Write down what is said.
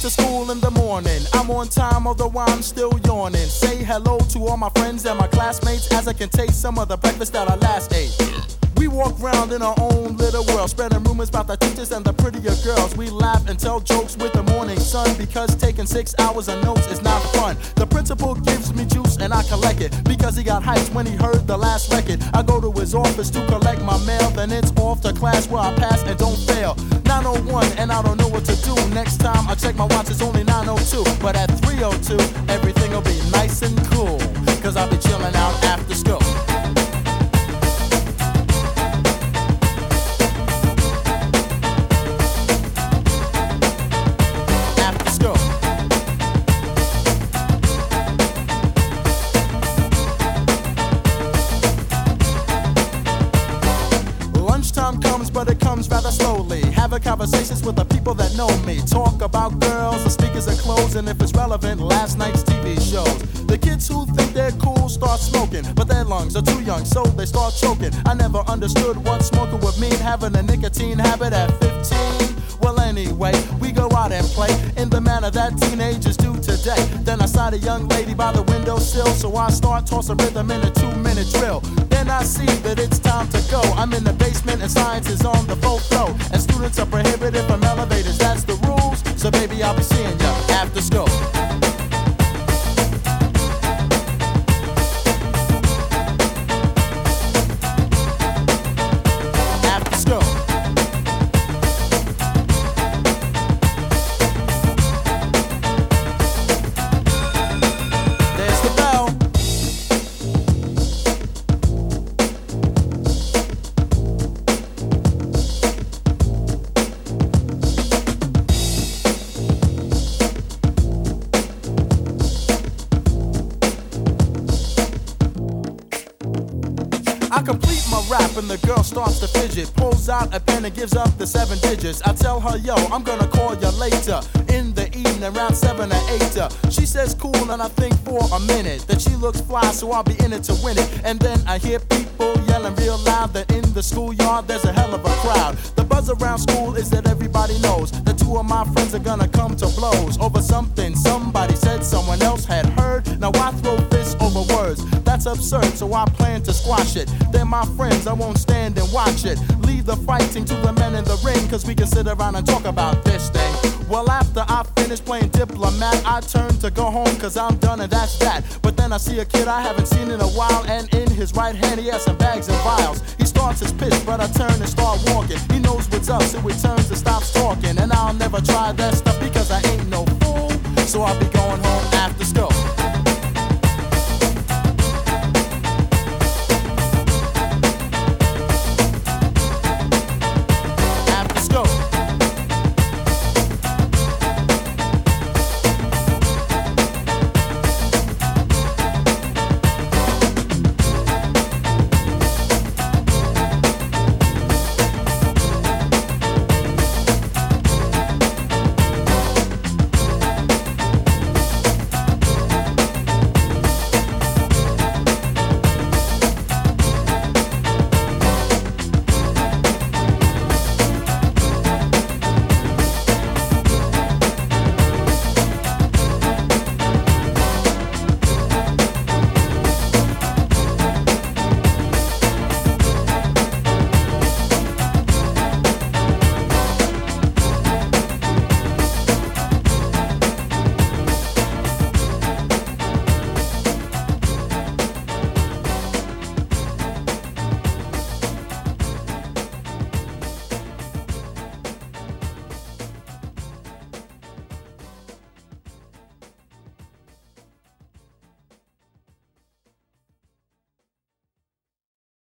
to school in the morning. I'm on time, although I'm still yawning. Say hello to all my friends and my classmates as I can taste some of the breakfast that I last ate. We walk round in our own little world, spreading rumors about the teachers and the prettier girls. We laugh and tell jokes with the morning sun, because taking 6 hours of notes is not fun. The principal gives me juice and I collect it, because he got hyped when he heard the last record. I go to his office to collect my mail, then it's off to class where I pass and don't fail. 9:01 and I don't know what to do. Next time I check my watch, it's only 9:02. But at 3:02, everything'll be nice and cool, cause I'll be chilling out after school. Lunchtime comes, but it comes rather slowly. Having conversations with the people that know me. Talk about girls, the speakers and clothes, and if it's relevant, last night's TV shows. The kids who think they're cool start smoking, but their lungs are too young, so they start choking. I never understood what smoking would mean, having a nicotine habit at 15. Well, anyway, we go out and play in the manner that teenagers do today. Then I sight a young lady by the windowsill, so I start tossing rhythm in a 2-minute drill. Then I see that it's time to go. I'm in the basement and science is on the full flow, and students are prohibited from elevators, that's the rules. So baby, I'll be seeing ya after school. After school. There's the bell. I complete my rap and the girl starts to fidget, pulls out a pen and gives up the 7 digits. I tell her, yo, I'm gonna call you later in the evening around 7 or 8. She says cool, and I think for a minute that she looks fly, so I'll be in it to win it. And then I hear people yelling real loud that in the schoolyard there's a hell of a crowd. The buzz around school is that everybody knows that 2 of my friends are gonna come to blows over something somebody said someone else had heard. Now I throw fists over words, that's absurd, so I plan to squash it. They're my friends, I won't stand and watch it. Leave the fighting to the men in the ring, cause we can sit around and talk about this thing. Well, after I finish playing diplomat, I turn to go home cause I'm done and that's that. But then I see a kid I haven't seen in a while, and in his right hand he has some bags and vials. He starts his pitch, but I turn and start walking. He knows what's up, so he turns and stops talking. And I'll never try that stuff because I ain't no fool, so I'll be